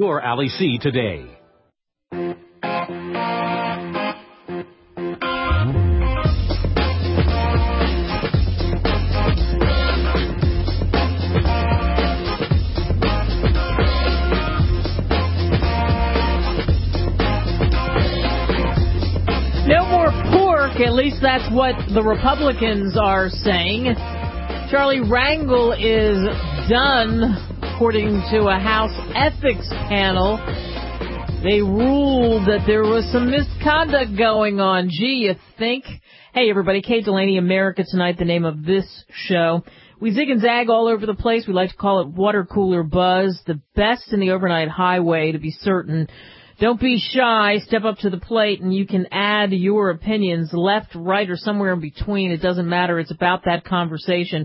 your Ali C today. No more pork, at least that's what the Republicans are saying. Charlie Rangel is done, according to a House ethics panel. They ruled that there was some misconduct going on. Gee, you think? Hey, everybody, Kate Delaney, America Tonight, the name of this show. We zig and zag all over the place. We like to call it water cooler buzz, the best in the overnight highway, to be certain. Don't be shy. Step up to the plate, and you can add your opinions, left, right, or somewhere in between. It doesn't matter. It's about that conversation.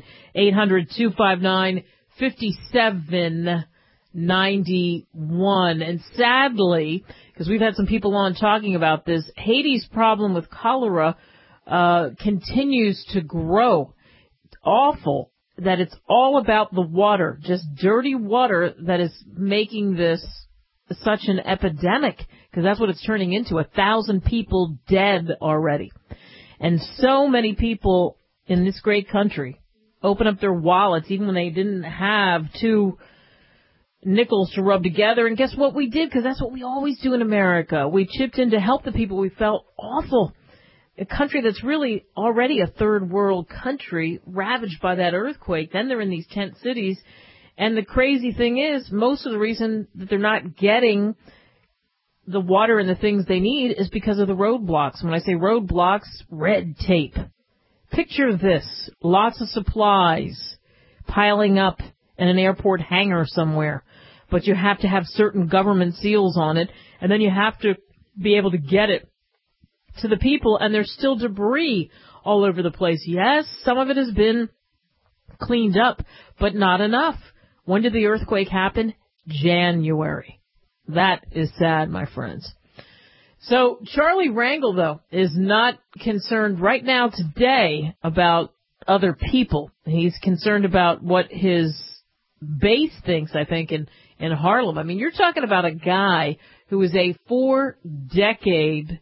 800-259-5791. And sadly, because we've had some people on talking about this, Haiti's problem with cholera continues to grow. It's awful that it's all about the water, just dirty water, that is making this such an epidemic, because that's what it's turning into. 1,000 people dead already. And so many people in this great country open up their wallets even when they didn't have 2 nickels to rub together. And guess what we did? Because that's what we always do in America. We chipped in to help the people. We felt awful. A country that's really already a third world country, ravaged by that earthquake. Then they're in these tent cities. And the crazy thing is, most of the reason that they're not getting the water and the things they need is because of the roadblocks. When I say roadblocks, red tape. Picture this. Lots of supplies piling up in an airport hangar somewhere. But you have to have certain government seals on it, and then you have to be able to get it to the people, and there's still debris all over the place. Yes, some of it has been cleaned up, but not enough. When did the earthquake happen? January. That is sad, my friends. So Charlie Rangel, though, is not concerned right now today about other people. He's concerned about what his base thinks, I think, in Harlem. I mean, you're talking about a guy who is a four-decade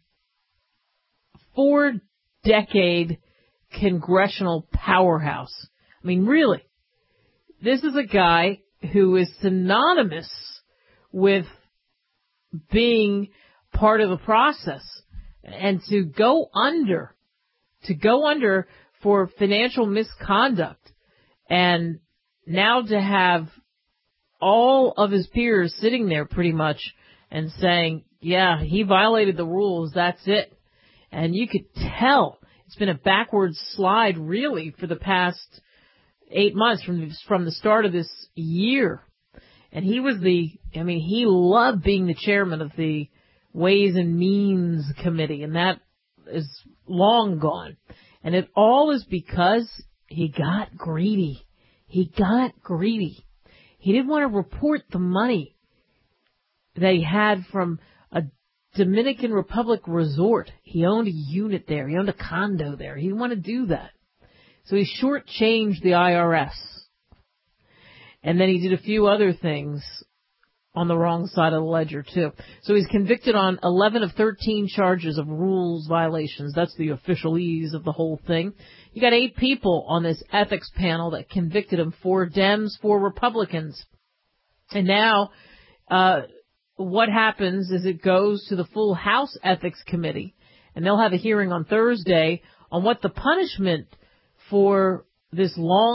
congressional powerhouse. I mean, really. This is a guy who is synonymous with being part of the process. And to go under for financial misconduct, and now to have all of his peers sitting there pretty much and saying, yeah, he violated the rules, that's it. And you could tell it's been a backwards slide really for the past 8 months from the start of this year. And he loved being the chairman of the Ways and Means Committee, and that is long gone. And it all is because he got greedy. He didn't want to report the money that he had from a Dominican Republic resort. He owned a unit there. He owned a condo there. He didn't want to do that. So he shortchanged the IRS. And then he did a few other things on the wrong side of the ledger, too. So he's convicted on 11 of 13 charges of rules violations. That's the officialese of the whole thing. You got 8 people on this ethics panel that convicted him, 4 Dems, 4 Republicans. And now what happens is it goes to the full House Ethics Committee, and they'll have a hearing on Thursday on what the punishment for this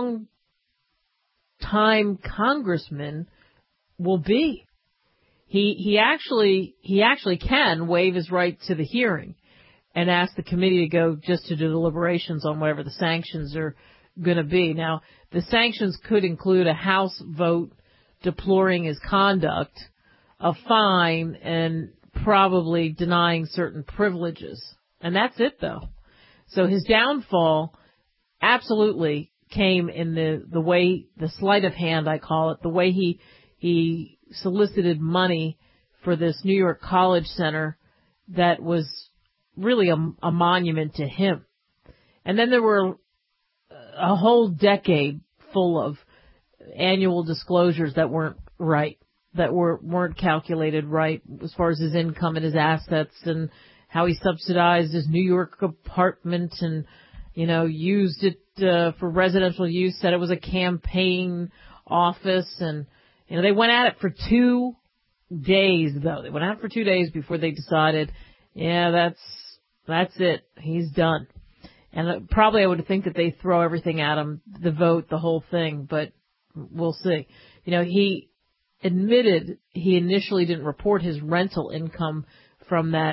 long-time congressman will be. He actually can waive his right to the hearing and ask the committee to go just to deliberations on whatever the sanctions are going to be. Now, the sanctions could include a House vote deploring his conduct, a fine, and probably denying certain privileges. And that's it, though. So his downfall absolutely came in the way, the sleight of hand, I call it, the way he solicited money for this New York College Center that was really a monument to him. And then there were a whole decade full of annual disclosures that weren't right. that weren't calculated right as far as his income and his assets and how he subsidized his New York apartment and, used it for residential use, said it was a campaign office. And, they went at it for 2 days, though. They went at it for 2 days before they decided, that's it. He's done. And probably I would think that they throw everything at him, the vote, the whole thing, but we'll see. He admitted he initially didn't report his rental income from that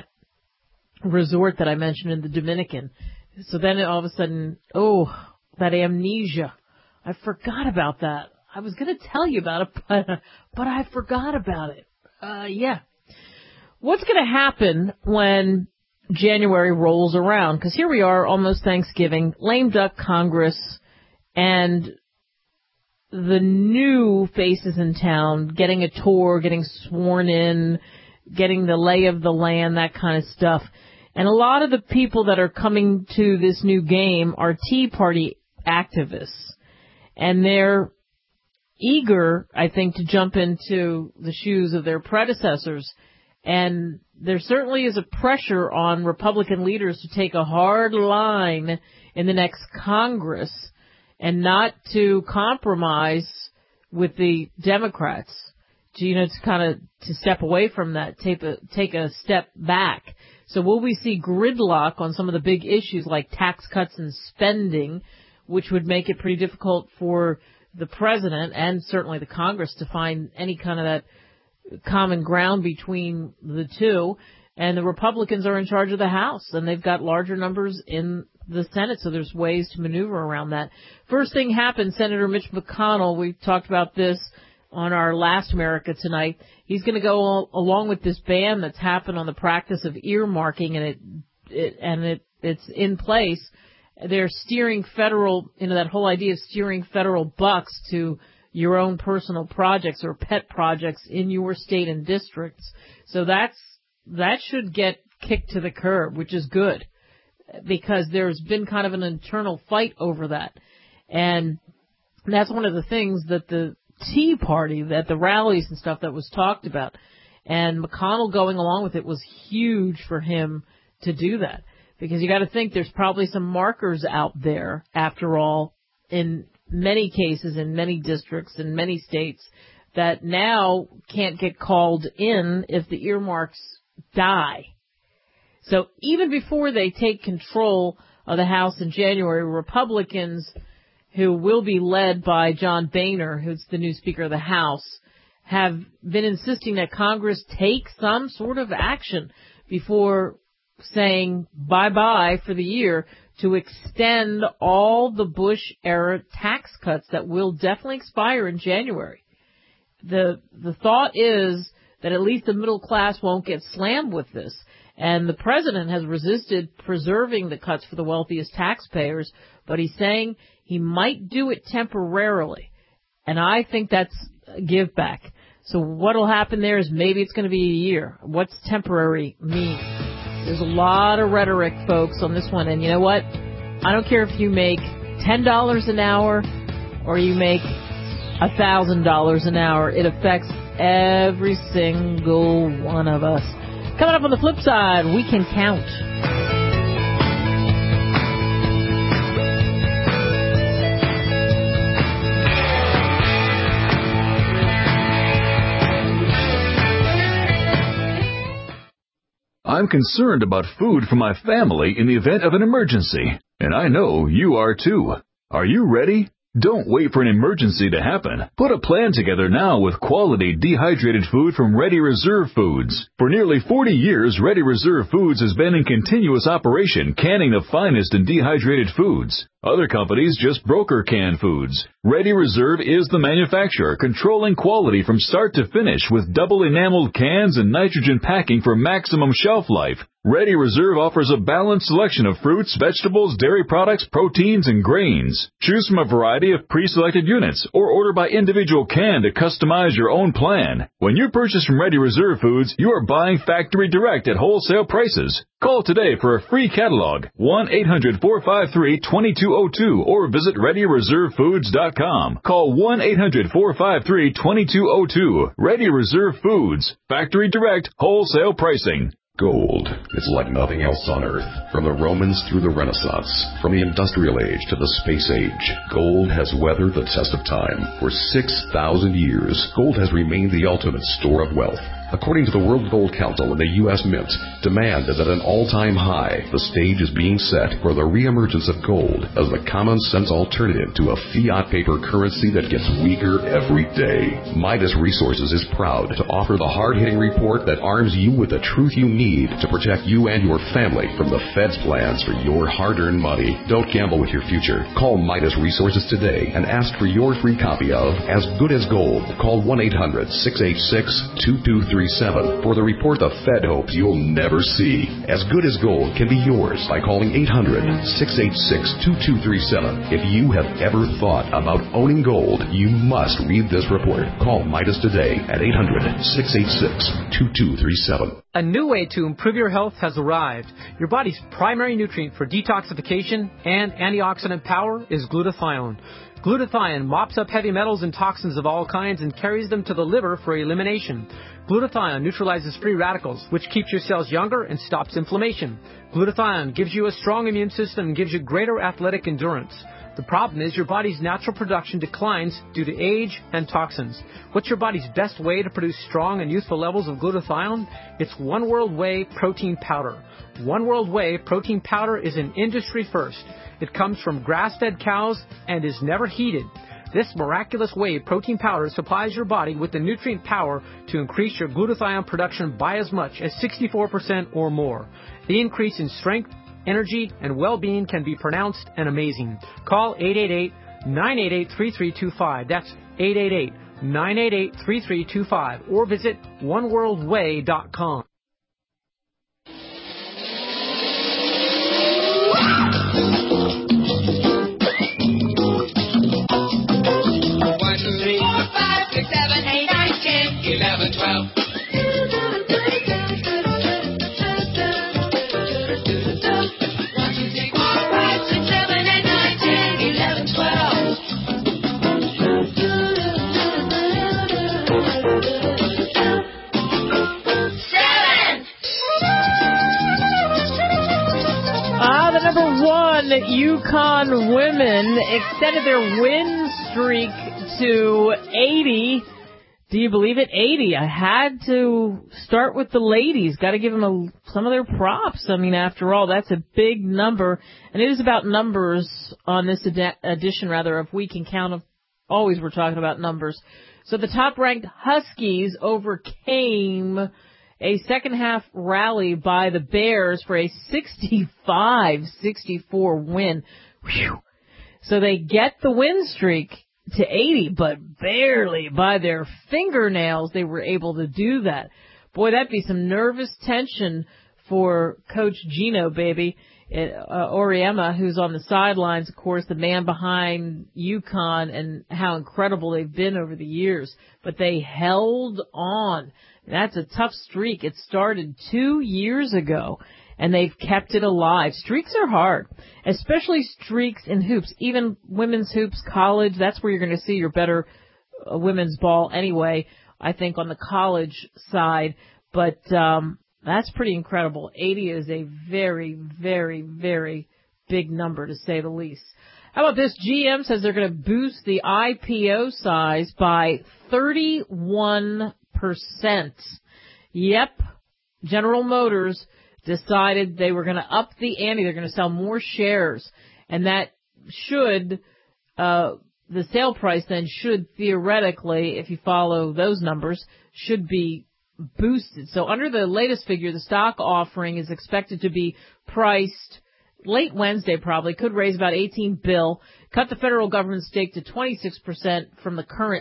resort that I mentioned in the Dominican. So then all of a sudden, that amnesia. I forgot about that. I was going to tell you about it, but I forgot about it. Yeah. What's going to happen when January rolls around? Because here we are, almost Thanksgiving, lame duck Congress, and the new faces in town getting a tour, getting sworn in, getting the lay of the land, that kind of stuff. And a lot of the people that are coming to this new game are Tea Party activists. And they're eager, I think, to jump into the shoes of their predecessors. And there certainly is a pressure on Republican leaders to take a hard line in the next Congress and not to compromise with the Democrats, to step away from that, take a step back. So will we see gridlock on some of the big issues like tax cuts and spending, which would make it pretty difficult for the president and certainly the Congress to find any kind of that common ground between the two? And the Republicans are in charge of the House, and they've got larger numbers in the Senate, so there's ways to maneuver around that. First thing happened, Senator Mitch McConnell, we talked about this on our last America Tonight. He's going to go along with this ban that's happened on the practice of earmarking, and it's in place. They're steering federal, that whole idea of steering federal bucks to your own personal projects or pet projects in your state and districts. So that should get kicked to the curb, which is good, because there's been kind of an internal fight over that. And that's one of the things that the Tea Party, that the rallies and stuff that was talked about. And McConnell going along with it was huge for him to do that. Because you got to think there's probably some markers out there, after all, in many cases, in many districts, in many states, that now can't get called in if the earmarks die. So even before they take control of the House in January, Republicans, who will be led by John Boehner, who's the new Speaker of the House, have been insisting that Congress take some sort of action before saying bye-bye for the year to extend all the Bush-era tax cuts that will definitely expire in January. The thought is that at least the middle class won't get slammed with this. And the president has resisted preserving the cuts for the wealthiest taxpayers, but he's saying he might do it temporarily. And I think that's a give back. So what'll happen there is maybe it's going to be a year. What's temporary mean? There's a lot of rhetoric, folks, on this one. And you know what? I don't care if you make $10 an hour or you make $1,000 an hour. It affects every single one of us. Coming up on the flip side, we can count. I'm concerned about food for my family in the event of an emergency, and I know you are too. Are you ready? Don't wait for an emergency to happen. Put a plan together now with quality dehydrated food from Ready Reserve Foods. For nearly 40 years, Ready Reserve Foods has been in continuous operation, canning the finest in dehydrated foods. Other companies just broker canned foods. Ready Reserve is the manufacturer, controlling quality from start to finish with double enameled cans and nitrogen packing for maximum shelf life. Ready Reserve offers a balanced selection of fruits, vegetables, dairy products, proteins, and grains. Choose from a variety of pre-selected units or order by individual can to customize your own plan. When you purchase from Ready Reserve Foods, you are buying factory direct at wholesale prices. Call today for a free catalog, 1-800-453-2202, or visit ReadyReserveFoods.com. Call 1-800-453-2202. Ready Reserve Foods. Factory direct, wholesale pricing. Gold is like nothing else on Earth. From the Romans through the Renaissance, from the Industrial Age to the Space Age, gold has weathered the test of time. For 6,000 years, gold has remained the ultimate store of wealth. According to the World Gold Council and the U.S. Mint, demand is at an all-time high. The stage is being set for the reemergence of gold as the common-sense alternative to a fiat paper currency that gets weaker every day. Midas Resources is proud to offer the hard-hitting report that arms you with the truth you need to protect you and your family from the Fed's plans for your hard-earned money. Don't gamble with your future. Call Midas Resources today and ask for your free copy of As Good as Gold. Call 1-800-686-2237 for the report the Fed hopes you'll never see. As Good as Gold can be yours by calling 800-686-2237. If you have ever thought about owning gold, you must read this report. Call Midas today at 800-686-2237. A new way to improve your health has arrived. Your body's primary nutrient for detoxification and antioxidant power is glutathione. Glutathione mops up heavy metals and toxins of all kinds and carries them to the liver for elimination. Glutathione neutralizes free radicals, which keeps your cells younger and stops inflammation. Glutathione gives you a strong immune system and gives you greater athletic endurance. The problem is your body's natural production declines due to age and toxins. What's your body's best way to produce strong and youthful levels of glutathione? It's One World Whey Protein Powder. One World Whey Protein Powder is an industry first. It comes from grass-fed cows and is never heated. This miraculous whey protein powder supplies your body with the nutrient power to increase your glutathione production by as much as 64% or more. The increase in strength, energy, and well-being can be pronounced and amazing. Call 888-988-3325. That's 888-988-3325. Or visit oneworldwhey.com. Yukon women extended their win streak to 80. Do you believe it? 80. I had to start with the ladies. Got to give them some of their props. I mean, after all, that's a big number. And it is about numbers on this edition, of We Can Count. Always we're talking about numbers. So the top-ranked Huskies overcame a second-half rally by the Bears for a 65-64 win. Whew. So they get the win streak to 80, but barely by their fingernails they were able to do that. Boy, that'd be some nervous tension for Coach Gino, baby. Auriemma, who's on the sidelines, of course, the man behind Yukon, and how incredible they've been over the years. But they held on. That's a tough streak. It started 2 years ago, and they've kept it alive. Streaks are hard, especially streaks in hoops, even women's hoops, college. That's where you're going to see your better women's ball anyway, I think, on the college side. But that's pretty incredible. 80 is a very, very, very big number, to say the least. How about this? GM says they're going to boost the IPO size by 31%. Yep. General Motors decided they were going to up the ante. They're going to sell more shares. And that should, the sale price then should theoretically, if you follow those numbers, should be boosted. So under the latest figure, the stock offering is expected to be priced late Wednesday probably, could raise about $18 billion, cut the federal government stake to 26% from the current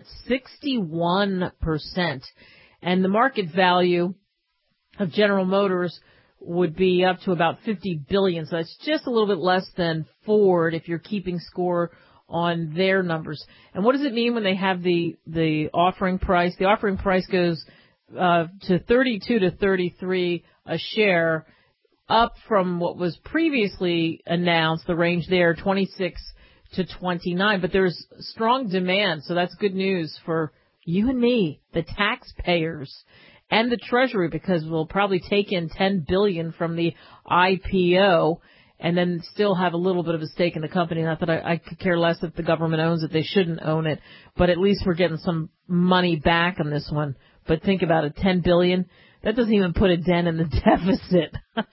61%. And the market value of General Motors would be up to about $50 billion. So that's just a little bit less than Ford if you're keeping score on their numbers. And what does it mean when they have the offering price? The offering price goes to 32 to 33 a share, up from what was previously announced, the range there, 26 to 29. But there's strong demand, so that's good news for you and me, the taxpayers, and the Treasury, because we'll probably take in $10 billion from the IPO and then still have a little bit of a stake in the company. Not that I could care less if the government owns it. They shouldn't own it. But at least we're getting some money back on this one. But think about it, $10 billion. That doesn't even put a dent in the deficit.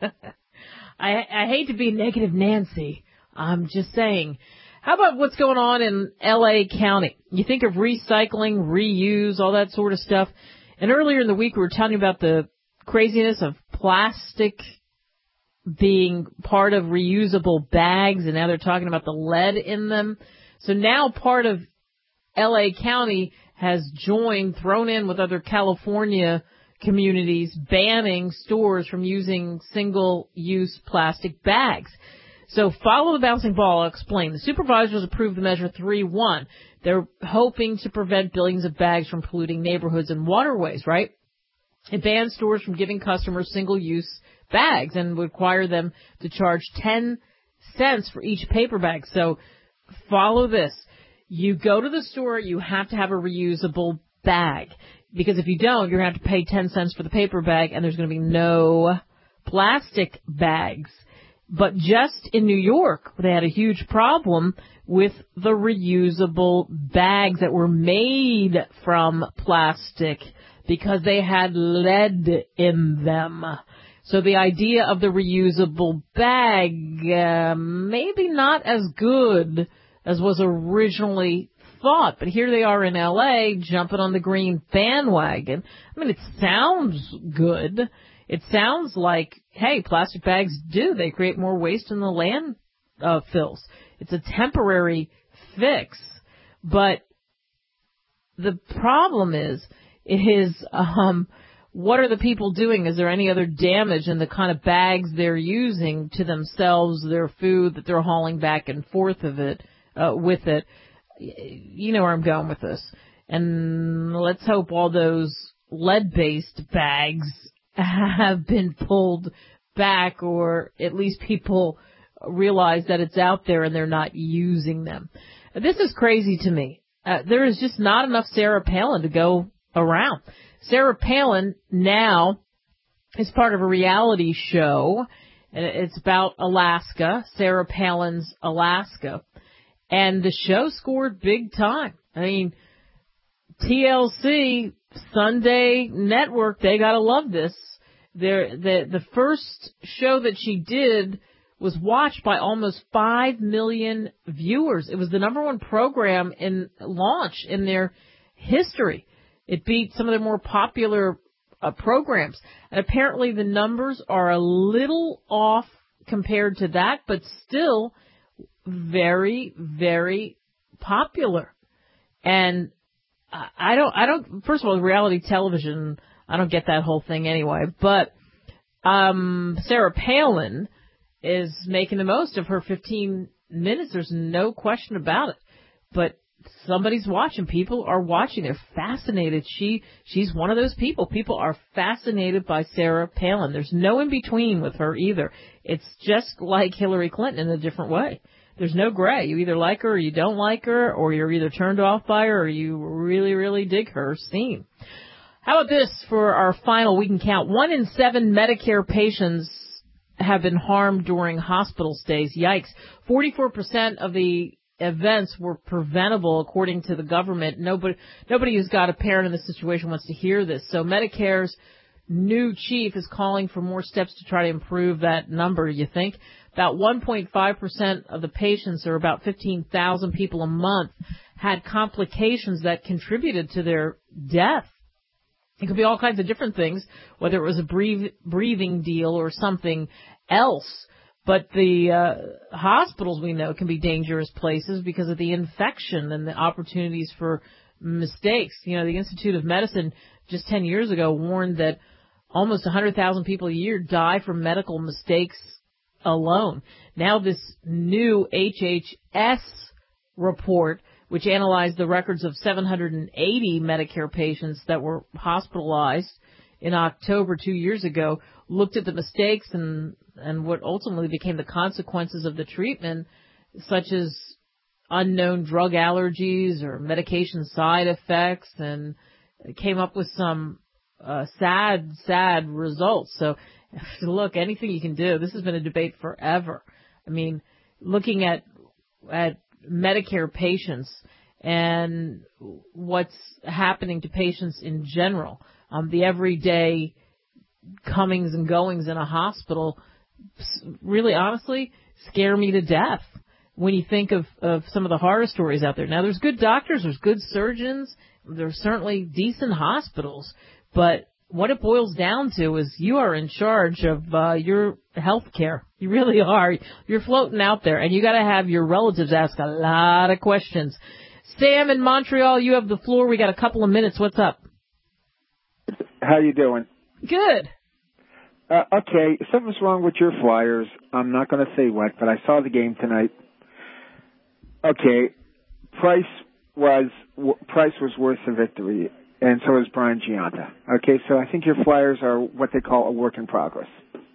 I hate to be negative Nancy. I'm just saying. How about what's going on in L.A. County? You think of recycling, reuse, all that sort of stuff. And earlier in the week, we were telling you about the craziness of plastic being part of reusable bags, and now they're talking about the lead in them. So now part of L.A. County has thrown in with other California communities, banning stores from using single-use plastic bags. So follow the bouncing ball. I'll explain. The supervisors approved the measure 3-1. They're hoping to prevent billions of bags from polluting neighborhoods and waterways, right? It bans stores from giving customers single-use bags and would require them to charge 10 cents for each paper bag. So follow this. You go to the store, you have to have a reusable bag. Because if you don't, you're going to have to pay 10 cents for the paper bag, and there's going to be no plastic bags. But just in New York, they had a huge problem with the reusable bags that were made from plastic because they had lead in them. So the idea of the reusable bag, maybe not as good as was originally thought. But here they are in L.A. jumping on the green bandwagon. I mean, it sounds good. It sounds like, hey, plastic bags they create more waste in the landfills. It's a temporary fix. But the problem is what are the people doing? Is there any other damage in the kind of bags they're using to themselves, their food that they're hauling back and forth with it? You know where I'm going with this. And let's hope all those lead-based bags have been pulled back, or at least people realize that it's out there and they're not using them. This is crazy to me. There is just not enough Sarah Palin to go around. Sarah Palin now is part of a reality show. It's about Alaska, Sarah Palin's Alaska. And the show scored big time. I mean, TLC, Sunday Network, they gotta love this. The first show that she did was watched by almost 5 million viewers. It was the number one program in launch in their history. It beat some of their more popular programs. And apparently the numbers are a little off compared to that, but still very, very popular. And I don't, first of all, reality television, I don't get that whole thing anyway, but, Sarah Palin is making the most of her 15 minutes. There's no question about it, but somebody's watching. People are watching. They're fascinated. She's one of those people. People are fascinated by Sarah Palin. There's no in between with her either. It's just like Hillary Clinton in a different way. There's no gray. You either like her or you don't like her, or you're either turned off by her or you really, really dig her scene. How about this for our final week and count? 1 in 7 Medicare patients have been harmed during hospital stays. Yikes. 44% of the events were preventable, according to the government. Nobody who's got a parent in this situation wants to hear this. So Medicare's new chief is calling for more steps to try to improve that number, you think? About 1.5% of the patients, or about 15,000 people a month, had complications that contributed to their death. It could be all kinds of different things, whether it was a breathing deal or something else. But the hospitals, we know, can be dangerous places because of the infection and the opportunities for mistakes. You know, the Institute of Medicine just 10 years ago warned that almost 100,000 people a year die from medical mistakes alone. Now this new HHS report, which analyzed the records of 780 Medicare patients that were hospitalized in October 2 years ago, looked at the mistakes and what ultimately became the consequences of the treatment, such as unknown drug allergies or medication side effects, and came up with some sad results. So, look, anything you can do. This has been a debate forever. I mean, looking at Medicare patients and what's happening to patients in general, the everyday comings and goings in a hospital, really, honestly, scare me to death when you think of some of the horror stories out there. Now, there's good doctors, there's good surgeons, there's certainly decent hospitals, but what it boils down to is you are in charge of your health care. You really are. You're floating out there, and you got to have your relatives ask a lot of questions. Sam in Montreal, you have the floor. We got a couple of minutes. What's up? How you doing? Good. Okay, something's wrong with your Flyers. I'm not going to say what, but I saw the game tonight. Okay, Price was worth the victory, and so is Brian Giunta. Okay, so I think your Flyers are what they call a work in progress.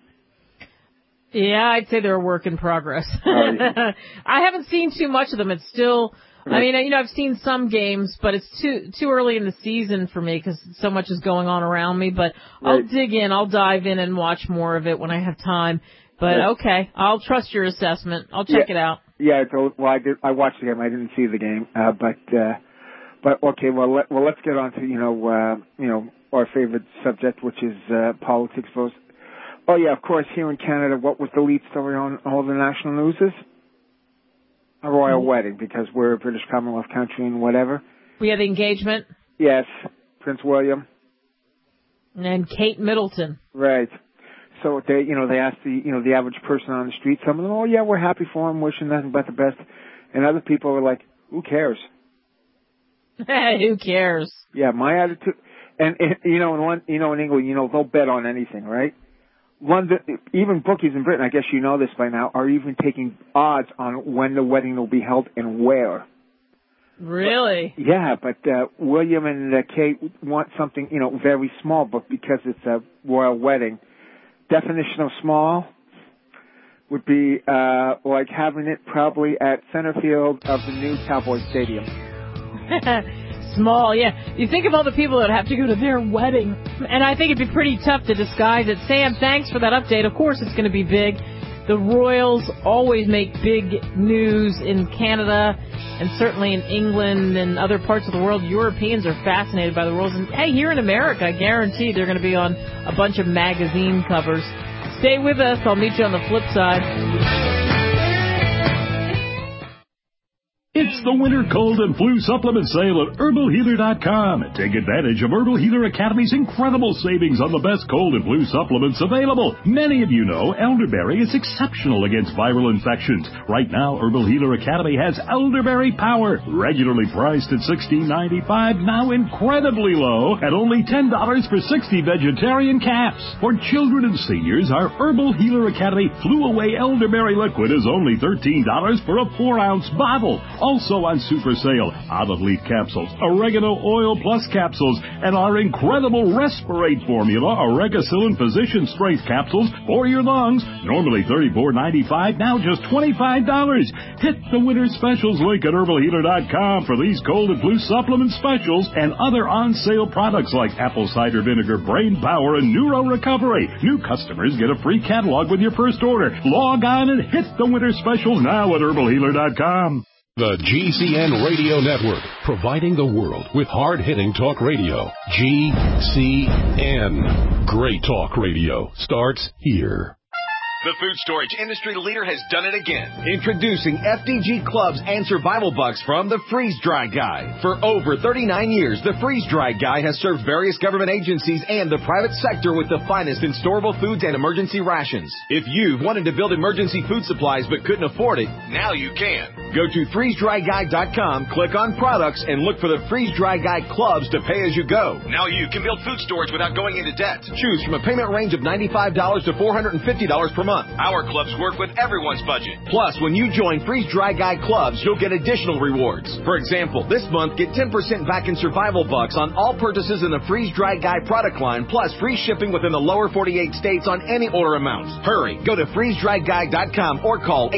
Yeah, I'd say they're a work in progress. I haven't seen too much of them. It's still, I mean, I've seen some games, but it's too early in the season for me because so much is going on around me. But I'll dig in. I'll dive in and watch more of it when I have time. But okay, I'll trust your assessment. I'll check it out. Yeah, I watched the game. I didn't see the game, but okay. Well, let's get on to our favorite subject, which is politics. Oh yeah, of course. Here in Canada, what was the lead story on all the national news? Is a royal wedding, because we're a British Commonwealth country and whatever. We had the engagement. Yes, Prince William and Kate Middleton. Right. So they asked the average person on the street. Some of them, oh yeah, we're happy for him, wishing nothing but the best, and other people were like, who cares? Who cares? Yeah, my attitude, and in England, they'll bet on anything, right? London, even bookies in Britain, I guess you know this by now, are even taking odds on when the wedding will be held and where. Really? But William and Kate want something, very small, but because it's a royal wedding, definition of small would be like having it probably at center field of the new Cowboy Stadium. Small, yeah. You think of all the people that have to go to their wedding, and I think it'd be pretty tough to disguise it. Sam, thanks for that update. Of course it's going to be big. The Royals always make big news in Canada, and certainly in England and other parts of the world. Europeans are fascinated by the Royals. And hey, here in America, I guarantee they're going to be on a bunch of magazine covers. Stay with us. I'll meet you on the flip side. It's the winter cold and flu supplement sale at HerbalHealer.com. Take advantage of Herbal Healer Academy's incredible savings on the best cold and flu supplements available. Many of you know elderberry is exceptional against viral infections. Right now, Herbal Healer Academy has Elderberry Power, regularly priced at $16.95, now incredibly low at only $10 for 60 vegetarian caps. For children and seniors, our Herbal Healer Academy Flu Away Elderberry Liquid is only $13 for a 4-ounce bottle. Also on super sale, olive leaf capsules, oregano oil plus capsules, and our incredible Respirate formula, Oregacillin Physician Strength capsules for your lungs. Normally $34.95, now just $25. Hit the winter specials link at HerbalHealer.com for these cold and flu supplement specials and other on-sale products like apple cider vinegar, brain power, and neuro recovery. New customers get a free catalog with your first order. Log on and hit the winter specials now at HerbalHealer.com. The GCN Radio Network, providing the world with hard-hitting talk radio. GCN. Great talk radio starts here. The food storage industry leader has done it again. Introducing FDG Clubs and Survival Bucks from the Freeze Dry Guy. For over 39 years, the Freeze Dry Guy has served various government agencies and the private sector with the finest in storable foods and emergency rations. If you've wanted to build emergency food supplies but couldn't afford it, now you can. Go to freezedryguy.com, click on products, and look for the Freeze Dry Guy Clubs to pay as you go. Now you can build food storage without going into debt. Choose from a payment range of $95 to $450 per month. Our clubs work with everyone's budget. Plus, when you join Freeze Dry Guy Clubs, you'll get additional rewards. For example, this month, get 10% back in Survival Bucks on all purchases in the Freeze Dry Guy product line, plus free shipping within the lower 48 states on any order amounts. Hurry, go to freezedryguy.com or call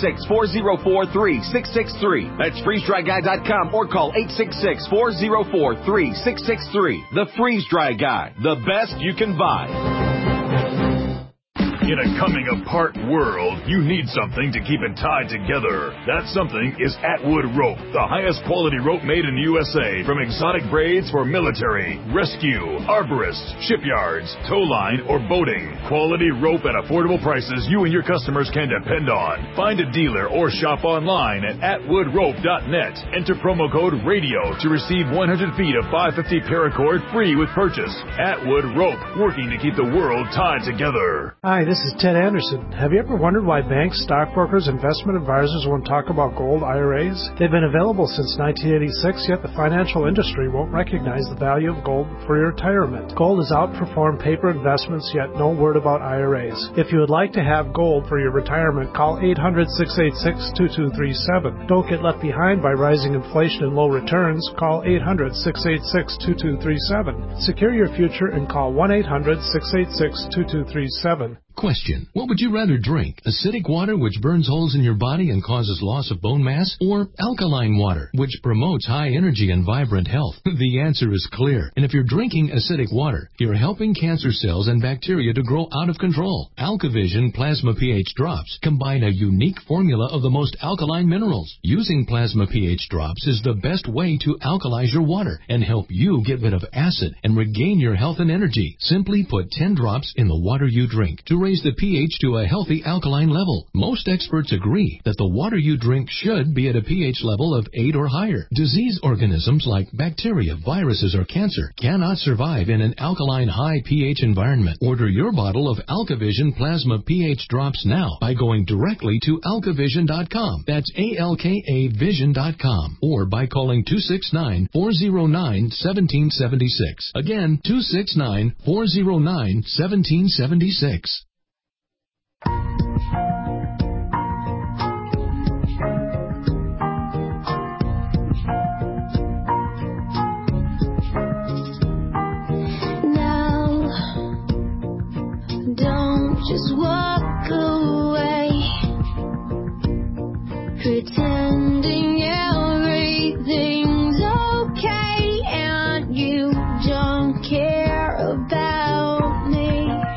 866-404-3663. That's freezedryguy.com or call 866-404-3663. The Freeze Dry Guy, the best you can buy. In a coming-apart world, you need something to keep it tied together. That something is Atwood Rope, the highest quality rope made in the USA, from exotic braids for military, rescue, arborists, shipyards, tow line, or boating. Quality rope at affordable prices you and your customers can depend on. Find a dealer or shop online at atwoodrope.net. Enter promo code RADIO to receive 100 feet of 550 paracord free with purchase. Atwood Rope, working to keep the world tied together. Hi, this is Ted Anderson. Have you ever wondered why banks, stockbrokers, investment advisors won't talk about gold IRAs? They've been available since 1986, yet the financial industry won't recognize the value of gold for your retirement. Gold has outperformed paper investments, yet no word about IRAs. If you would like to have gold for your retirement, call 800-686-2237. Don't get left behind by rising inflation and low returns. Call 800-686-2237. Secure your future and call 1-800-686-2237. Question. What would you rather drink? Acidic water, which burns holes in your body and causes loss of bone mass? Or alkaline water, which promotes high energy and vibrant health? The answer is clear. And if you're drinking acidic water, you're helping cancer cells and bacteria to grow out of control. AlkaVision Plasma pH Drops combine a unique formula of the most alkaline minerals. Using Plasma pH Drops is the best way to alkalize your water and help you get rid of acid and regain your health and energy. Simply put 10 drops in the water you drink to raise the pH to a healthy alkaline level. Most experts agree that the water you drink should be at a pH level of 8 or higher. Disease organisms like bacteria, viruses, or cancer cannot survive in an alkaline high pH environment. Order your bottle of AlkaVision Plasma pH Drops now by going directly to alkavision.com. That's ALKAvision.com. Or by calling 269-409-1776. Again, 269-409-1776. Now, don't just walk away, pretending everything's okay and you don't care about me.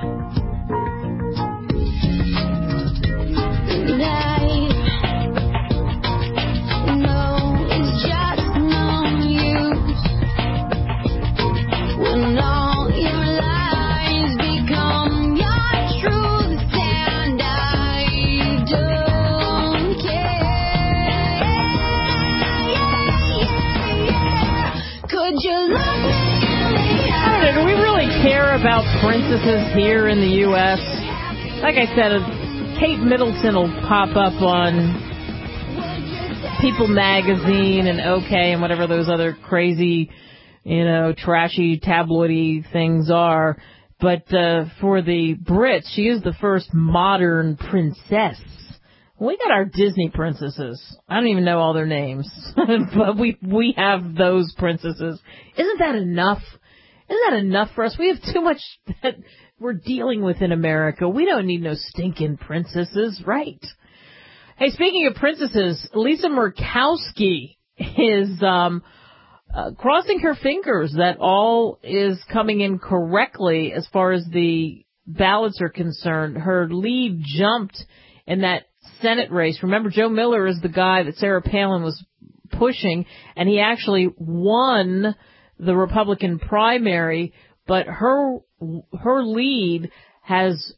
About princesses here in the U.S. Like I said, Kate Middleton will pop up on People Magazine and OK and whatever those other crazy, trashy, tabloidy things are. But for the Brits, she is the first modern princess. We got our Disney princesses. I don't even know all their names, but we have those princesses. Isn't that enough? Isn't that enough for us? We have too much that we're dealing with in America. We don't need no stinking princesses, right? Hey, speaking of princesses, Lisa Murkowski is crossing her fingers that all is coming in correctly as far as the ballots are concerned. Her lead jumped in that Senate race. Remember, Joe Miller is the guy that Sarah Palin was pushing, and he actually won the Republican primary, but her lead has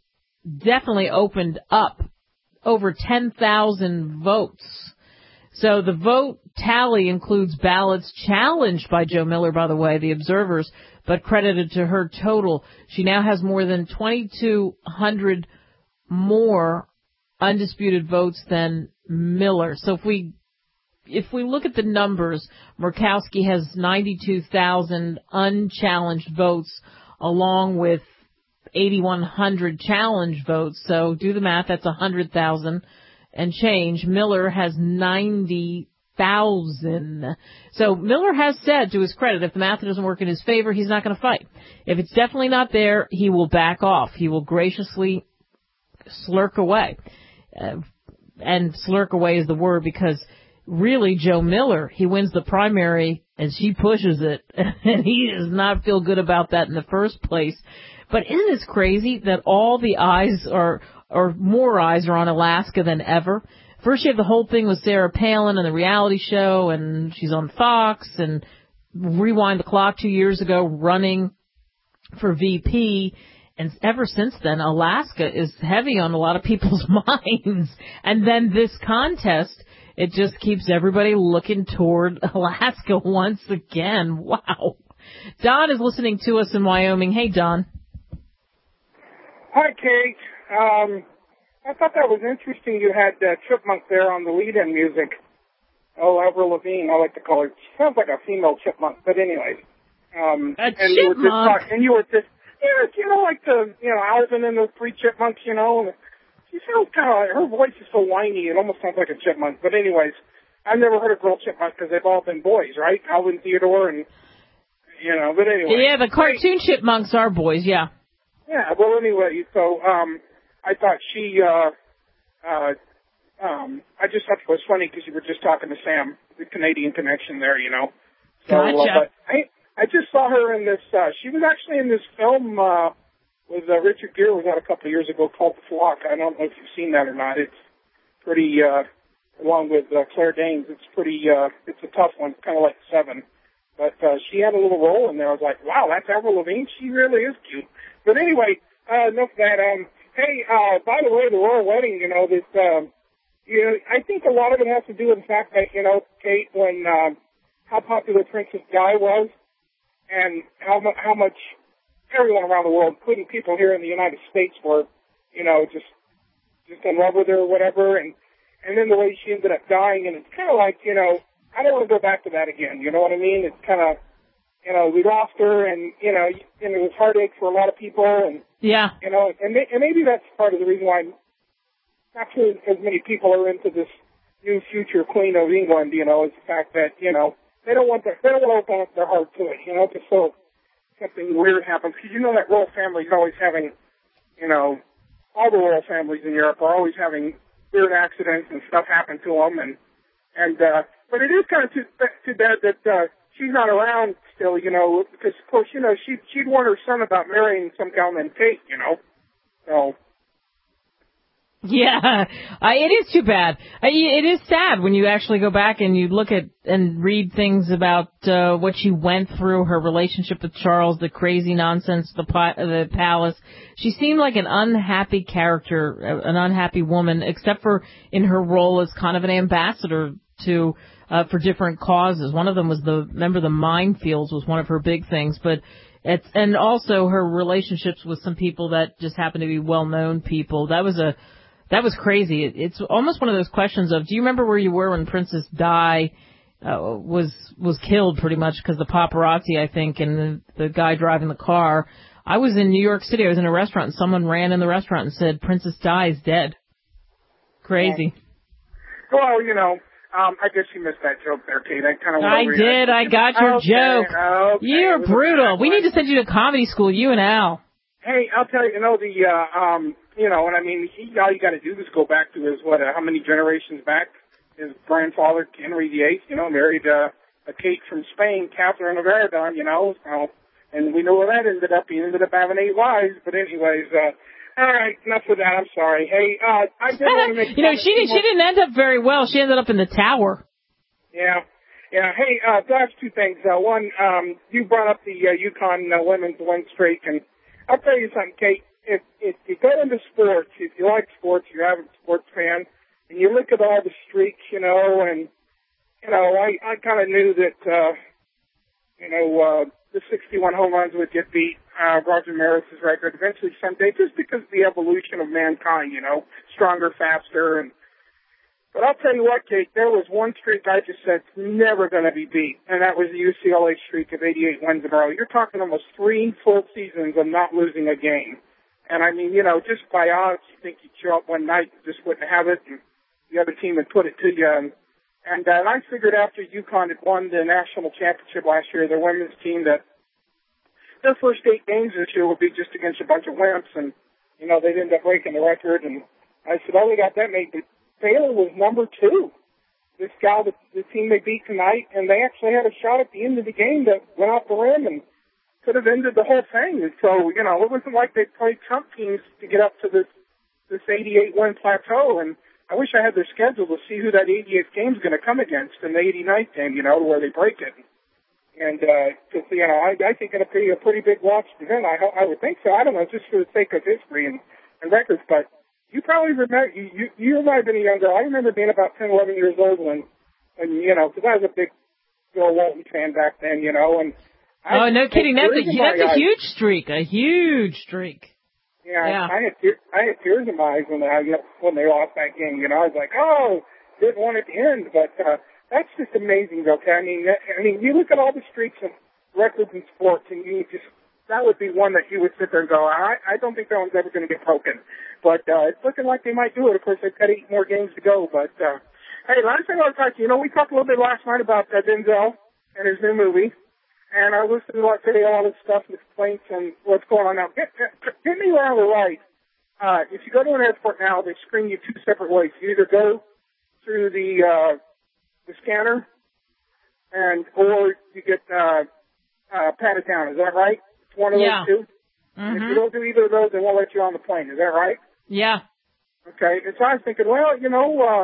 definitely opened up over 10,000 votes. So the vote tally includes ballots challenged by Jo Miller, by the way, the observers, but credited to her total. She now has more than 2,200 more undisputed votes than Miller. So if we look at the numbers, Murkowski has 92,000 unchallenged votes along with 8,100 challenge votes. So do the math, that's 100,000 and change. Miller has 90,000. So Miller has said, to his credit, if the math doesn't work in his favor, he's not going to fight. If it's definitely not there, he will back off. He will graciously slurk away. And slurk away is the word because really Jo Miller, he wins the primary and she pushes it. And he does not feel good about that in the first place. But isn't this crazy that all the eyes or more eyes are on Alaska than ever? First you have the whole thing with Sarah Palin and the reality show, and she's on Fox, and rewind the clock 2 years ago running for VP. And ever since then, Alaska is heavy on a lot of people's minds. And then this contest, it just keeps everybody looking toward Alaska once again. Wow. Don is listening to us in Wyoming. Hey, Don. Hi, Kate. I thought that was interesting. You had Chipmunk there on the lead-in music. Oh, Avril Lavigne, I like to call her. She sounds like a female chipmunk, but anyways. A chipmunk? You were just, yeah, you know, like the, you know, Alvin and the Three Chipmunks, you know. She sounds kind of, her voice is so whiny, it almost sounds like a chipmunk. But anyways, I've never heard a girl chipmunk because they've all been boys, right? Alvin, Theodore, and, you know, but anyway. Yeah, the cartoon chipmunks are boys, yeah. Yeah, well, anyway, so, I thought I just thought it was funny because you were just talking to Sam, the Canadian connection there, you know. So, gotcha. But I just saw her in this, she was actually in this film, with Richard Gere, was out a couple of years ago called The Flock. I don't know if you've seen that or not. It's pretty, along with Claire Danes, it's pretty, it's a tough one, kind of like Seven. But she had a little role in there. I was like, wow, that's Avril Lavigne. She really is cute. But anyway, enough of that. Hey, by the way, the royal wedding, you know, this, you know, I think a lot of it has to do with the fact that, you know, Kate, when how popular Princess Di was, and how much everyone around the world, including people here in the United States, were, you know, just in love with her or whatever, and then the way she ended up dying, and it's kind of like, you know, I don't want to go back to that again. You know what I mean? It's kind of, you know, we lost her, and you know, and it was heartache for a lot of people, and yeah, you know, and maybe that's part of the reason why not too as many people are into this new future Queen of England. You know, is the fact that, you know, they don't want to open up their heart to it. You know, just so something weird happens, because you know that royal family is always having, you know, all the royal families in Europe are always having weird accidents and stuff happen to them, and but it is kind of too bad that she's not around still, you know, because of course, you know, she'd warned her son about marrying some gal named Kate, you know, so. Yeah, it is too bad. It is sad when you actually go back and you look at and read things about what she went through, her relationship with Charles, the crazy nonsense, the palace. She seemed like an unhappy character, an unhappy woman, except for in her role as kind of an ambassador to for different causes. One of them was the minefields was one of her big things, but and also her relationships with some people that just happen to be well-known people. That was crazy. It's almost one of those questions of, do you remember where you were when Princess Di was killed pretty much because the paparazzi, I think, and the guy driving the car. I was in New York City. I was in a restaurant, and someone ran in the restaurant and said, Princess Di is dead. Crazy. Well, you know, I guess you missed that joke there, Kate. I did. I got your joke. Okay. You're brutal. We need to send you to comedy school, you and Al. Hey, I'll tell you, you know, you know, and I mean, all you got to do is go back to how many generations back? His grandfather, Henry VIII, you know, married a Kate from Spain, Catherine of Aragon, you know, so, and we know where that ended up. He ended up having 8 wives, but anyways, all right, enough of that. I'm sorry. Hey, I did want to make you know, she didn't end up very well. She ended up in the tower. Yeah. Hey, that's 2 things. One, you brought up the Yukon women's win streak, and I'll tell you something, Kate. It get into sports, if you like sports, you're a sports fan, and you look at all the streaks, and, I kind of knew that, the 61 home runs would get beat, Roger Maris's record eventually someday, just because of the evolution of mankind, stronger, faster, but I'll tell you what, Kate, there was one streak I just said never going to be beat, and that was the UCLA streak of 88 wins in a row. You're talking almost 3 full seasons of not losing a game. And I mean, just by odds, you think you'd show up one night and just wouldn't have it, and the other team would put it to you. And I figured after UConn had won the national championship last year, their women's team, that their first 8 games this year would be just against a bunch of wimps, and, they'd end up breaking the record. And I said, oh, they got that made. But Baylor was number 2. This gal, the team they beat tonight, and they actually had a shot at the end of the game that went off the rim and could have ended the whole thing. And so, it wasn't like they played Trump teams to get up to this 88-win plateau. And I wish I had their schedule to see who that 88th game is going to come against in the 89th game, where they break it. And, cause, I think it'll be a pretty big watched event. I would think so. I don't know, just for the sake of history and records. But you probably remember, you might have been younger. I remember being about 10, 11 years old when because I was a big Bill Walton fan back then, and oh, no kidding. That's a huge streak. A huge streak. Yeah. I had tears in my eyes when they lost that game. I was like, oh, didn't want it to end. But that's just amazing, okay? I mean, you look at all the streaks and records in sports, and that would be one that you would sit there and go, I don't think that one's ever going to get broken. But it's looking like they might do it. Of course, they've got 8 more games to go. But hey, last thing I want to talk to you, we talked a little bit last night about Denzel and his new movie. And I listened to all this stuff and the complaints and what's going on now. Get me wrong or right. If you go to an airport now, they screen you 2 separate ways. You either go through the scanner, or you get patted down. Is that right? It's one of those 2. Mm-hmm. If you don't do either of those, they won't let you on the plane. Is that right? Yeah. Okay. And so I was thinking, well, and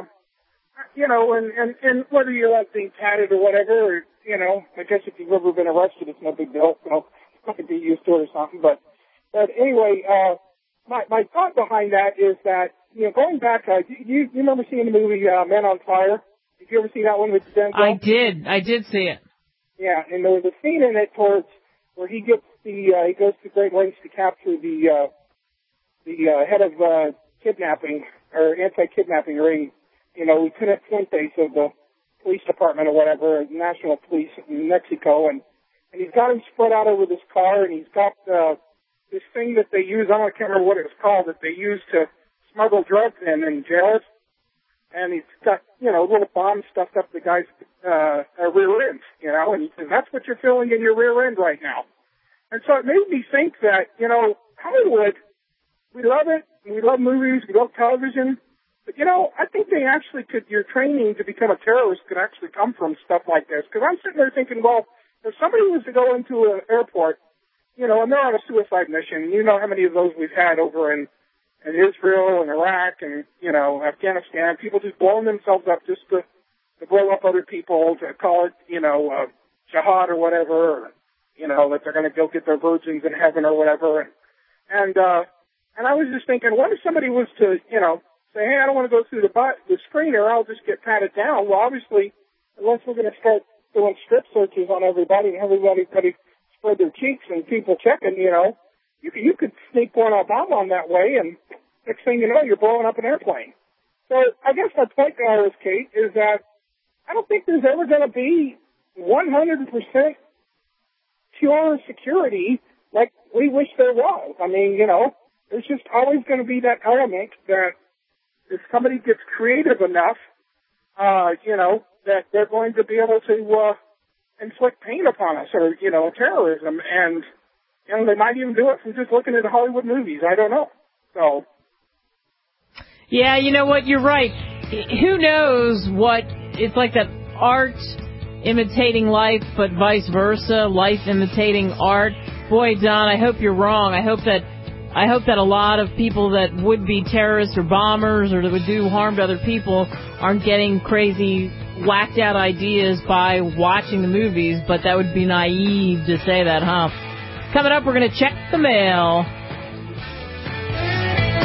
whether you like being patted or whatever, or, I guess if you've ever been arrested, it's no big deal. I could be used to it or something. But anyway, my thought behind that is that, going back, you remember seeing the movie Men on Fire? Did you ever see that one with Denzel? I did see it. Yeah, and there was a scene in it where he gets he goes to great lengths to capture the head of kidnapping or anti-kidnapping ring, Lieutenant Fuentes of the police department or whatever, national police in Mexico, and he's got him spread out over this car, and he's got this thing that they use, I can't remember what it was called, that they use to smuggle drugs in jails, and he's got, little bombs stuffed up the guy's rear end, and he says, that's what you're feeling in your rear end right now. And so it made me think that, Hollywood, we love it, we love movies, we love television, but, I think they actually your training to become a terrorist could actually come from stuff like this. Because I'm sitting there thinking, well, if somebody was to go into an airport, and they're on a suicide mission, how many of those we've had over in Israel and Iraq and, Afghanistan, people just blowing themselves up just to blow up other people, to call it, jihad or whatever, or, that they're going to go get their virgins in heaven or whatever. And I was just thinking, what if somebody was to, say, hey, I don't want to go through the screener, I'll just get patted down. Well, obviously, unless we're going to start doing strip searches on everybody and everybody spread their cheeks and people checking, you could sneak one bomb on that way, and next thing you know, you're blowing up an airplane. So I guess my point there is, Kate, is that I don't think there's ever going to be 100% pure security like we wish there was. I mean, there's just always going to be that element that if somebody gets creative enough, that they're going to be able to inflict pain upon us or, terrorism. And, they might even do it from just looking at the Hollywood movies. I don't know. So. Yeah, you know what? You're right. Who knows what it's like, that art imitating life, but vice versa, life imitating art. Boy, Don, I hope you're wrong. I hope that a lot of people that would be terrorists or bombers or that would do harm to other people aren't getting crazy, whacked out ideas by watching the movies, but that would be naive to say that, huh? Coming up, we're going to check the mail.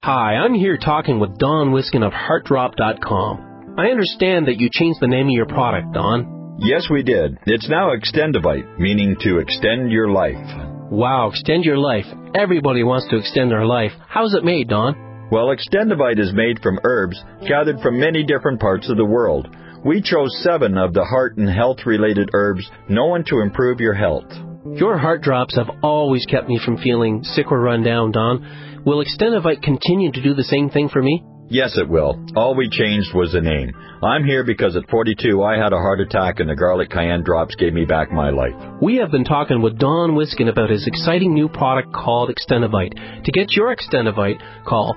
Hi, I'm here talking with Don Wiskin of HeartDrop.com. I understand that you changed the name of your product, Don. Yes, we did. It's now Extendivite, meaning to extend your life. Wow, extend your life. Everybody wants to extend their life. How's it made, Don? Well, Extendivite is made from herbs gathered from many different parts of the world. We chose 7 of the heart and health-related herbs known to improve your health. Your heart drops have always kept me from feeling sick or run down, Don. Will Extendivite continue to do the same thing for me? Yes, it will. All we changed was the name. I'm here because at 42 I had a heart attack and the garlic cayenne drops gave me back my life. We have been talking with Don Wiskin about his exciting new product called Extendivite. To get your Extendivite, call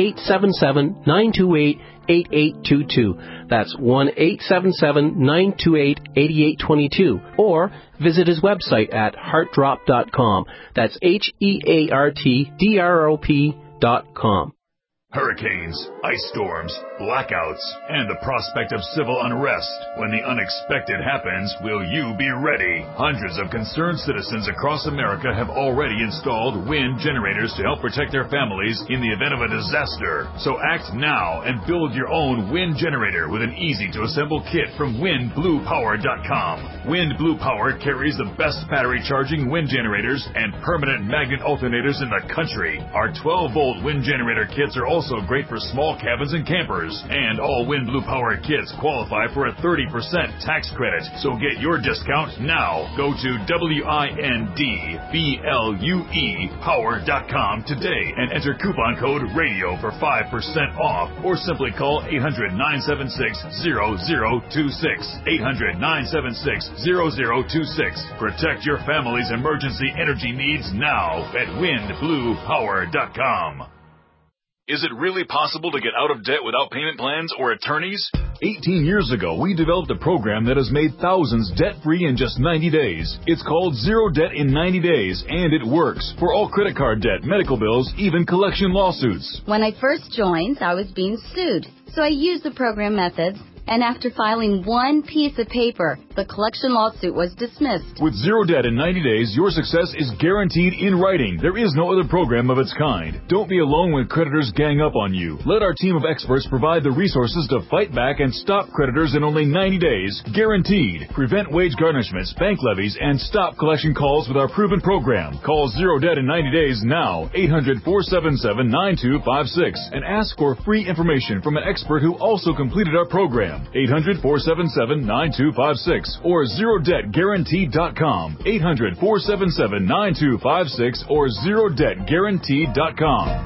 1-877-928-8822. That's 1-877-928-8822. Or visit his website at heartdrop.com. That's HeartDrop.com. Hurricanes, ice storms, blackouts, and the prospect of civil unrest. When the unexpected happens, will you be ready? Hundreds of concerned citizens across America have already installed wind generators to help protect their families in the event of a disaster. So act now and build your own wind generator with an easy-to-assemble kit from WindBluePower.com. Wind Blue Power carries the best battery charging wind generators and permanent magnet alternators in the country. Our 12-volt wind generator kits are also great for small cabins and campers, and all Wind Blue Power kits qualify for a 30% tax credit. So get your discount now. Go to WINDBLUE Power.com today and enter coupon code RADIO for 5% off, or simply call 800-976-0026. 800-976-0026. Protect your family's emergency energy needs now at WindBluePower.com. Is it really possible to get out of debt without payment plans or attorneys? 18 years ago, we developed a program that has made thousands debt-free in just 90 days. It's called Zero Debt in 90 Days, and it works for all credit card debt, medical bills, even collection lawsuits. When I first joined, I was being sued, so I used the program methods. And after filing one piece of paper, the collection lawsuit was dismissed. With Zero Debt in 90 days, your success is guaranteed in writing. There is no other program of its kind. Don't be alone when creditors gang up on you. Let our team of experts provide the resources to fight back and stop creditors in only 90 days, guaranteed. Prevent wage garnishments, bank levies, and stop collection calls with our proven program. Call Zero Debt in 90 days now, 800-477-9256, and ask for free information from an expert who also completed our program. 800-477-9256 or ZeroDebtGuaranteed.com. 800-477-9256 or ZeroDebtGuaranteed.com.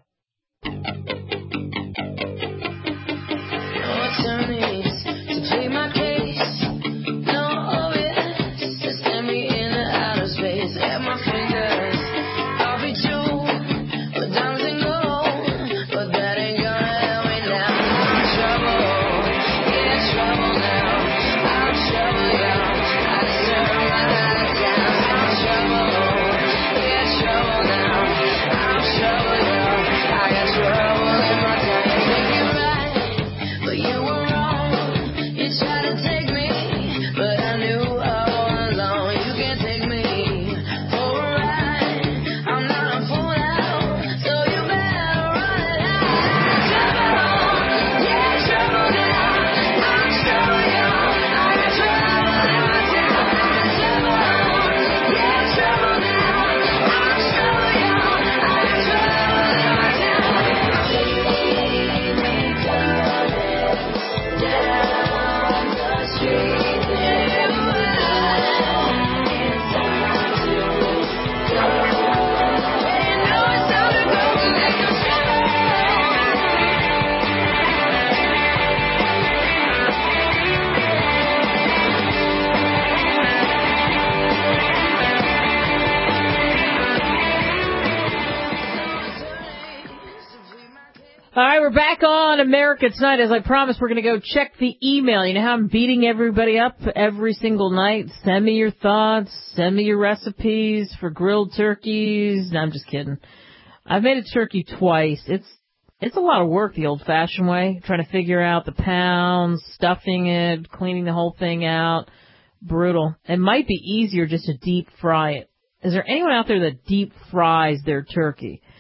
All right, we're back on America Tonight. As I promised, we're going to go check the email. You know how I'm beating everybody up every single night? Send me your thoughts. Send me your recipes for grilled turkeys. No, I'm just kidding. I've made a turkey twice. It's a lot of work the old-fashioned way, trying to figure out the pounds, stuffing it, cleaning the whole thing out. Brutal. It might be easier just to deep fry it. Is there anyone out there that deep fries their turkey?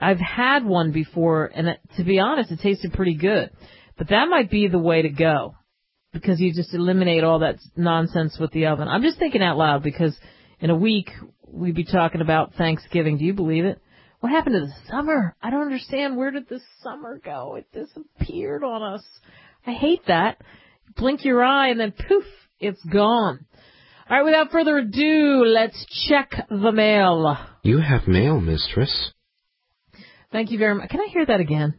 I've had one before, and to be honest, it tasted pretty good. But that might be the way to go, because you just eliminate all that nonsense with the oven. I'm just thinking out loud, because in a week we'd be talking about Thanksgiving. Do you believe it? What happened to the summer? I don't understand. Where did the summer go? It disappeared on us. I hate that. Blink your eye and then poof, it's gone. All right, without further ado, let's check the mail. You have mail, mistress. Thank you very much. Can I hear that again?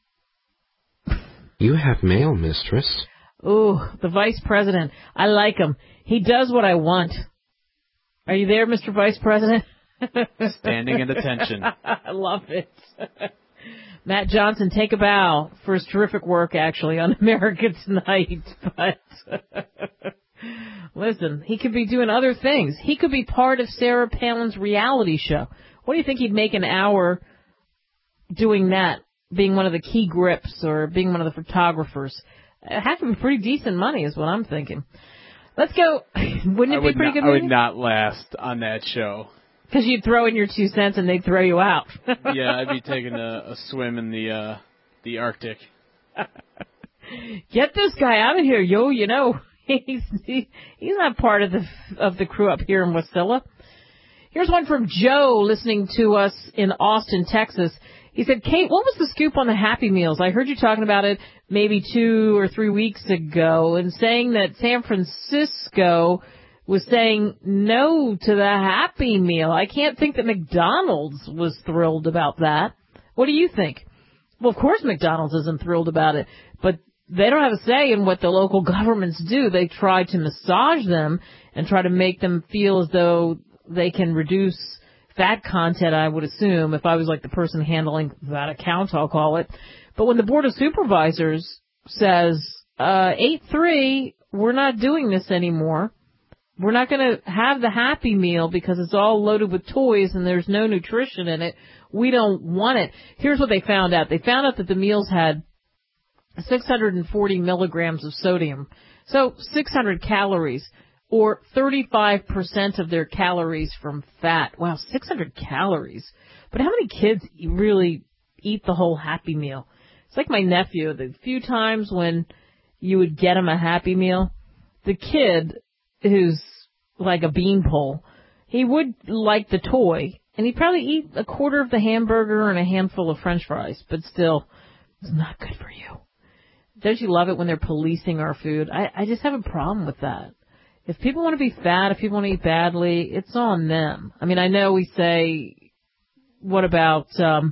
You have mail, mistress. Ooh, the vice president. I like him. He does what I want. Are you there, Mr. Vice President? Standing at attention. I love it. Matt Johnson, take a bow for his terrific work, actually, on America Tonight. But listen, he could be doing other things. He could be part of Sarah Palin's reality show. What do you think he'd make an hour doing that, being one of the key grips or being one of the photographers? It has to be pretty decent money is what I'm thinking. Let's go. Wouldn't it be pretty good money? I would not last on that show. Because you'd throw in your 2 cents and they'd throw you out. Yeah, I'd be taking a swim in the Arctic. Get this guy out of here, yo. You know, he's not part of the crew up here in Wasilla. Here's one from Joe listening to us in Austin, Texas. He said, Kate, what was the scoop on the Happy Meals? I heard you talking about it maybe 2 or 3 weeks ago and saying that San Francisco was saying no to the Happy Meal. I can't think that McDonald's was thrilled about that. What do you think? Well, of course McDonald's isn't thrilled about it, but they don't have a say in what the local governments do. They try to massage them and try to make them feel as though they can reduce fat content, I would assume. If I was like the person handling that account, I'll call it. But when the Board of Supervisors says, 8-3, we're not doing this anymore. We're not going to have the Happy Meal because it's all loaded with toys and there's no nutrition in it. We don't want it. Here's what they found out. They found out that the meals had 640 milligrams of sodium. So 600 calories, or 35% of their calories from fat. Wow, 600 calories. But how many kids really eat the whole Happy Meal? It's like my nephew. The few times when you would get him a Happy Meal, the kid who's like a beanpole, he would like the toy, and he'd probably eat a quarter of the hamburger and a handful of French fries, but still, it's not good for you. Don't you love it when they're policing our food? I just have a problem with that. If people want to be fat, if people want to eat badly, it's on them. I mean, I know we say, what about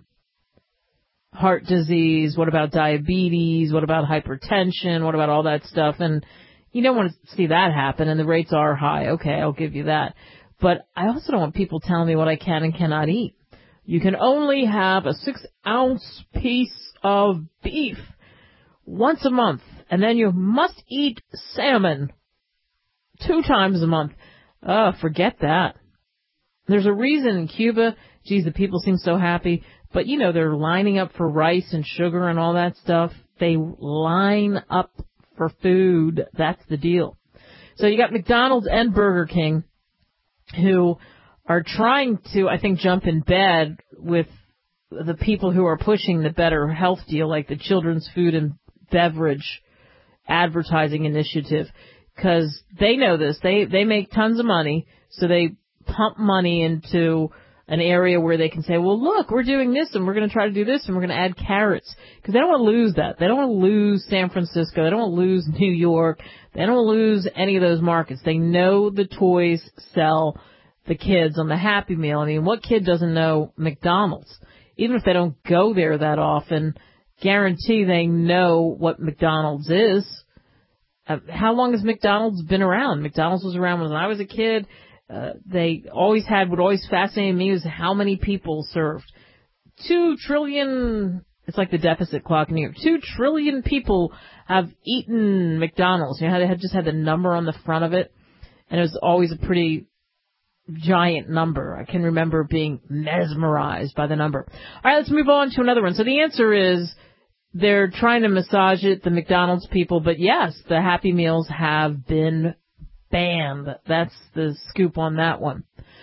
heart disease? What about diabetes? What about hypertension? What about all that stuff? And you don't want to see that happen, and the rates are high. Okay, I'll give you that. But I also don't want people telling me what I can and cannot eat. You can only have a 6-ounce piece of beef once a month, and then you must eat salmon 2 times a month. Forget that. There's a reason in Cuba, geez, the people seem so happy, but you know, they're lining up for rice and sugar and all that stuff. They line up for food. That's the deal. So you got McDonald's and Burger King who are trying to, I think, jump in bed with the people who are pushing the better health deal, like the Children's Food and Beverage Advertising Initiative, because they know this. They make tons of money, so they pump money into an area where they can say, well, look, we're doing this, and we're going to try to do this, and we're going to add carrots. Because they don't want to lose that. They don't want to lose San Francisco. They don't want to lose New York. They don't want to lose any of those markets. They know the toys sell the kids on the Happy Meal. I mean, what kid doesn't know McDonald's? Even if they don't go there that often, guarantee they know what McDonald's is. How long has McDonald's been around? McDonald's was around when I was a kid. They always had, what always fascinated me was how many people served. 2 trillion, it's like the deficit clock in here. 2 trillion people have eaten McDonald's. You know how they had just had the number on the front of it? And it was always a pretty giant number. I can remember being mesmerized by the number. All right, let's move on to another one. So the answer is they're trying to massage it, the McDonald's people, but yes, the Happy Meals have been banned. That's the scoop on that one.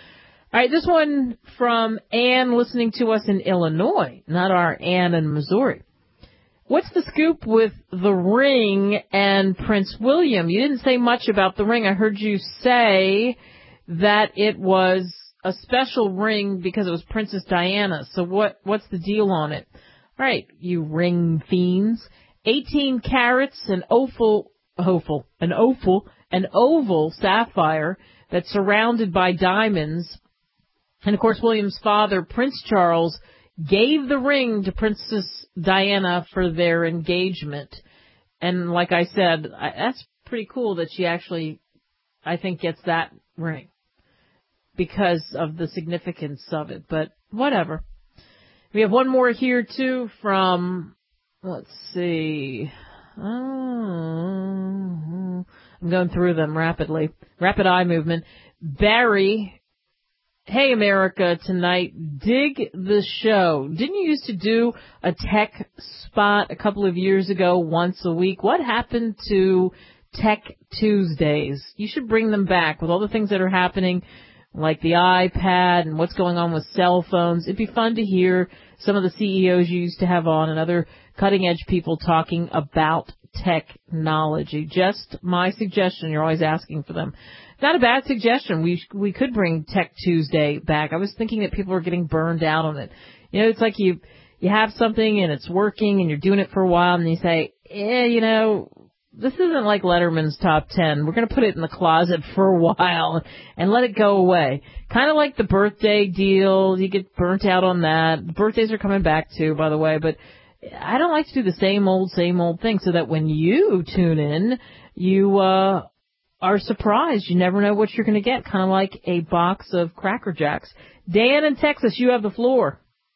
All right, this one from Ann listening to us in Illinois, not our Ann in Missouri. What's the scoop with The Ring and Prince William? You didn't say much about The Ring. I heard you say that it was a special ring because it was Princess Diana. So what's the deal on it? All right, you ring fiends. 18 carats, an oval sapphire that's surrounded by diamonds. And, of course, William's father, Prince Charles, gave the ring to Princess Diana for their engagement. And like I said, that's pretty cool that she actually, I think, gets that ring because of the significance of it. But whatever. We have one more here, too, from, let's see. I'm going through them rapidly. Rapid eye movement. Barry. Hey, America, tonight, dig the show. Didn't you used to do a tech spot a couple of years ago once a week? What happened to Tech Tuesdays? You should bring them back with all the things that are happening, like the iPad and what's going on with cell phones. It'd be fun to hear some of the CEOs you used to have on and other cutting-edge people talking about technology. Just my suggestion. You're always asking for them. Not a bad suggestion. We could bring Tech Tuesday back. I was thinking that people are getting burned out on it. You know, it's like you have something and it's working and you're doing it for a while and you say, this isn't like Letterman's Top 10. We're going to put it in the closet for a while and let it go away. Kind of like the birthday deal. You get burnt out on that. The birthdays are coming back too, by the way, but I don't like to do the same old thing so that when you tune in, you are surprised. You never know what you're going to get, kind of like a box of Cracker Jacks. Dan in Texas, you have the floor.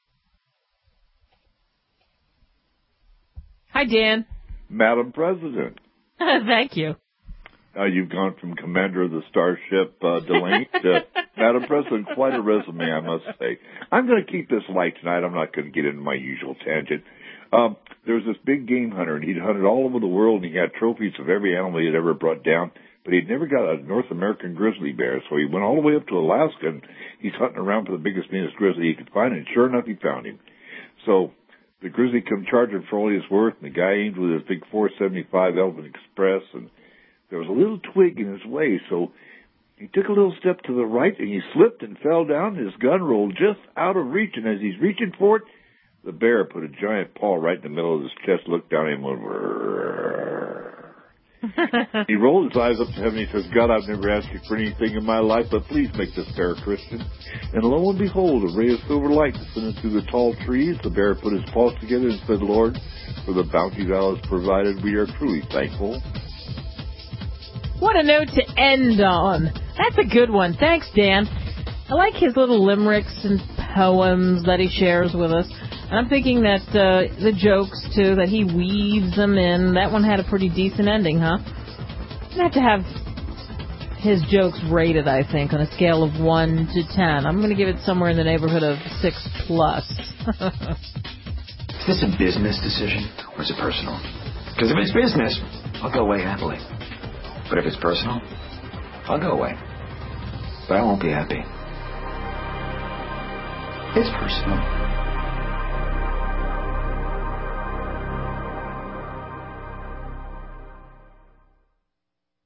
Hi, Dan. Madam President. Thank you. You've gone from Commander of the Starship Delaney to Madam President. Quite a resume, I must say. I'm going to keep this light tonight. I'm not going to get into my usual tangent. There was this big game hunter, and he'd hunted all over the world, and he got trophies of every animal he'd ever brought down. But he'd never got a North American grizzly bear, so he went all the way up to Alaska, and he's hunting around for the biggest, meanest grizzly he could find, and sure enough, he found him. So the grizzly come charging for all he was worth, and the guy aimed with his big .475 Elvin Express, and there was a little twig in his way, so he took a little step to the right, and he slipped and fell down. His gun rolled just out of reach, and as he's reaching for it, the bear put a giant paw right in the middle of his chest, looked down at him, and went, He rolled his eyes up to heaven. He says, God, I've never asked you for anything in my life, but please make this bear a Christian. And lo and behold, a ray of silver light descended through the tall trees. The bear put his paws together and said, Lord, for the bounty thou hast provided, we are truly thankful. What a note to end on. That's a good one. Thanks, Dan. I like his little limericks and poems that he shares with us. And I'm thinking that the jokes, too, that he weaves them in, that one had a pretty decent ending, huh? I'd have to have his jokes rated, I think, on a scale of 1 to 10. I'm going to give it somewhere in the neighborhood of 6+. Is this a business decision, or is it personal? Because if it's business, I'll go away happily. But if it's personal, I'll go away. But I won't be happy. It's personal.